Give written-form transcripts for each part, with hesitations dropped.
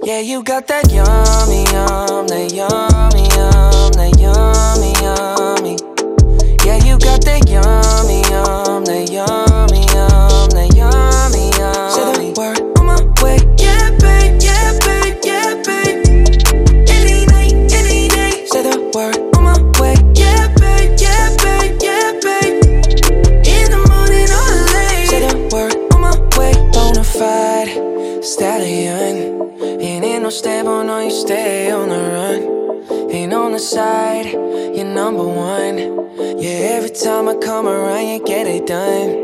Yeah, you got that yummy, that yummy, that yummy, yummy. Yeah, you got that yummy, that yummy, that yummy, yummy. Say the word on my way. Yeah, babe, yeah, babe, yeah, babe. Any night, any day. Say the word on my way. Yeah, babe, yeah, babe, yeah, babe. In the morning or late. Say the word on my way. Bonafide stallion. Ain't in no stable, no, you stay on the run. Ain't on the side, you're number one. Yeah, every time I come around, you get it done.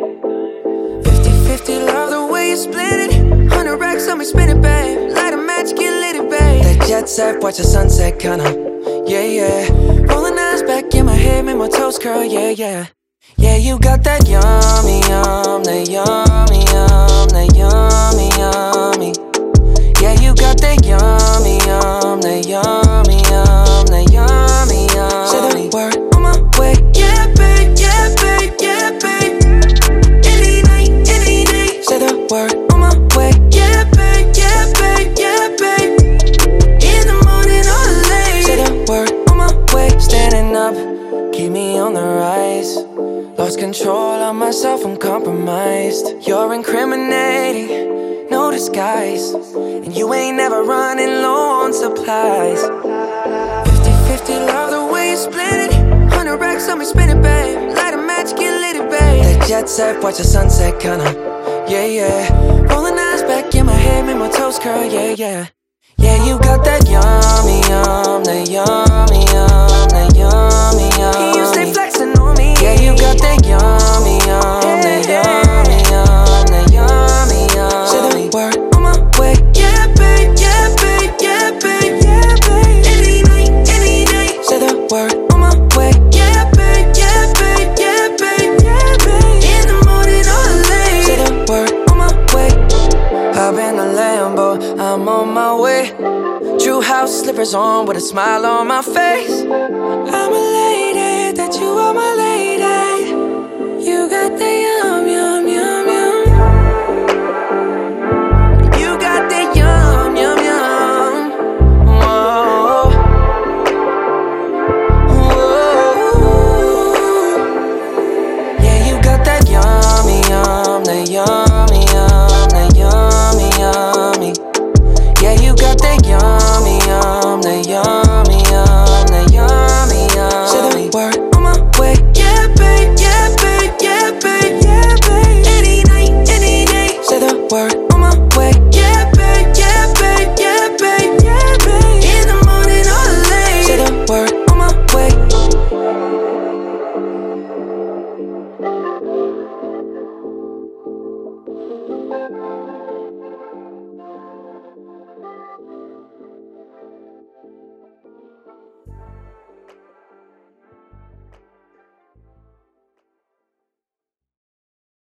50-50, love the way you split it. 100 racks on me, spin it, babe. Light a match, get lit, babe. That jet set, watch the sunset, kinda. Yeah, yeah. Rolling eyes back in my head, make my toes curl, yeah, yeah. Yeah, you got that yummy, that yummy, that yummy, yummy. Yeah, you got that yummy, that yummy, that yummy, yummy. Say the word on my way. Yeah, babe, yeah, babe, yeah, babe. Any night, any day. Say the word on my way. Yeah, babe, yeah, babe, yeah, babe. In the morning or late. Say the word on my way. Standing up, keep me on the rise. Lost control of myself, I'm compromised. You're incriminating, no disguise. And you ain't never running low on supplies. 50-50, love the way you split it. 100 racks on me, spin it, babe. Light a match, get lit, babe. That jet set, watch the sunset, kinda. Yeah, yeah. Rolling eyes back in my head, make my toes curl, yeah, yeah. Yeah, you got that yummy, that yummy, that yummy, yummy. You stay flexing on me. Yeah, you got that yummy, that yummy, that yummy, yummy. Say the word on my way. Yeah, babe, yeah, babe, yeah, babe, yeah, babe. Any night, any day. Say the word on my way. Yeah, babe, yeah, babe, yeah, babe, yeah, babe. In the morning or late. Say the word on my way. Hop in the Lambo, I'm on my way. True house slippers on with a smile on my face. I'm elated that you are my lady.